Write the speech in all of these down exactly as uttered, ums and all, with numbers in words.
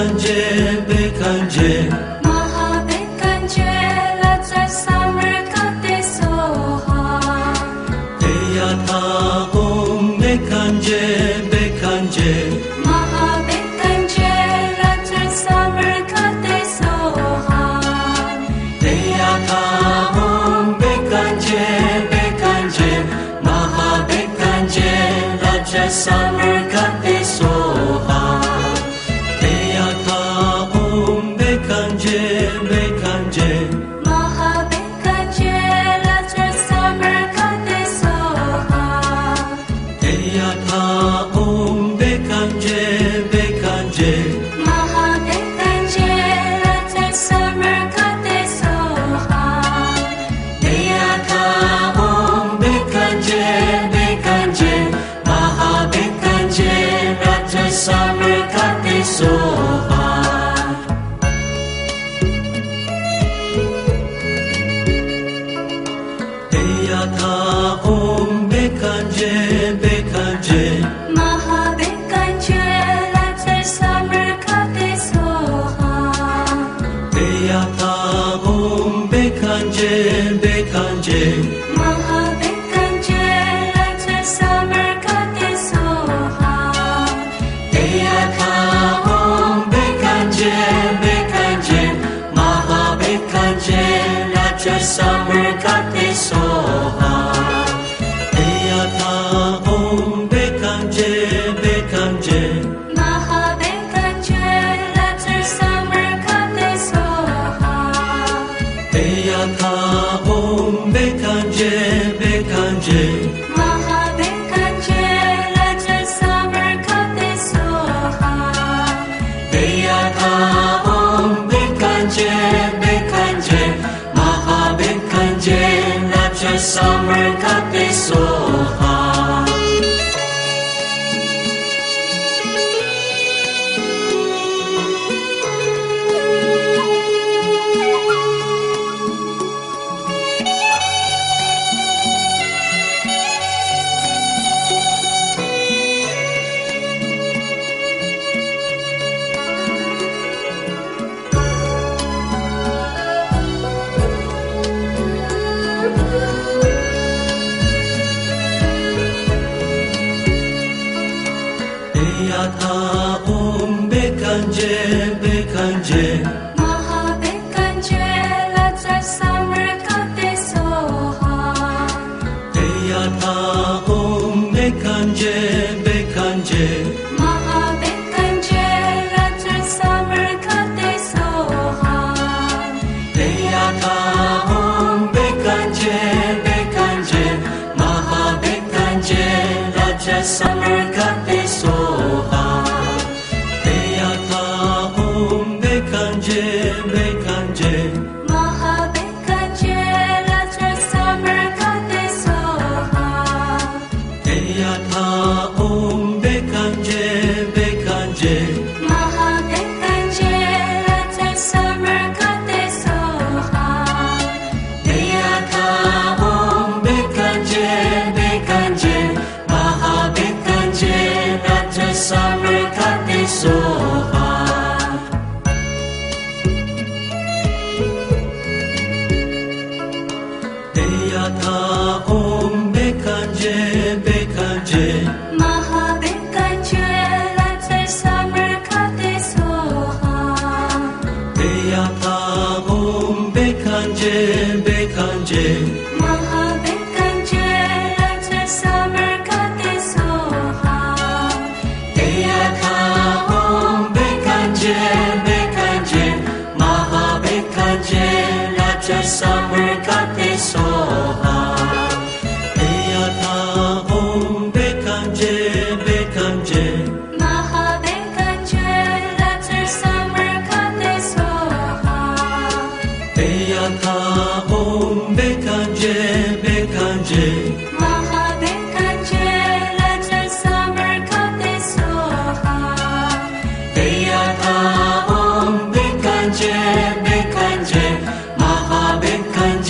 bekanje bekanje Maha bekanje lajar samar kate soha Deyata om bekanje bekanje Maha bekanje lajar samar kate soha Deyata om bekanje bekanje Maha bekanje lajar samar kate soha Deyata om bekanje bekanje Maha bekanje lajar samar kate soha Deyata om bekanje bekanje Maha bekanje lajar samar kate soha Deyata om bekanje bekanje Maha bekanje lajar samar kate soha Deyata om bekanje bekanje Maha bekanje lajar samar kate soha Deyata om bekanje bekanje Maha bekanje lajar samar kate soha Deyata om bekanje bekanje Maha bekanje lajar samar kate soha Deyata om bekanje bekanje Maha bekanje lajar samar kate soha Deyata om bekanje bekanje Maha bekanje lajar samar kate soha Deyata om bekanje bekanje Maha bekanje lajar samar kate soha Deyata om bekanje bekanje Maha bekanje lajar samar kate soha Deyata om bekanje bekanje Maha bekanje lajar samar kate soha Deyata om bekanje bekanje Maha bekanje lajar samar kate soha Deyata om bekanje bekanje Maha bekanje lajar samar kate soha Deyata om bekanje bekanje Maha bekanje lajar samar kate soha Deyata om bekanje bekanje Maha bekanje lajar samar kate soha Deyata om bekanje bekanje Maha bekanje lajar samar kate soha Deyata om bekanje bekanje Maha bekanje lajar samar kate soha Deyata om bekanje bekanje Maha bekanje lajar samar kate soha Deyata om bekanje bekanje Maha bekanje lajar samar kate soha Deyata om bekanje bekanje Maha bekanje lajar samar kate soha Deyata om bekanje bekanje Maha bekanje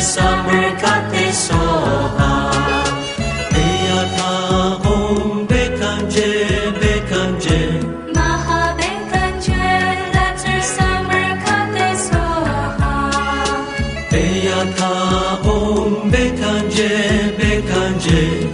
summer kate soha Eya tha om bekanje bekanje Maha bekanje let your summer kate soha Eya tha om bekanje bekanje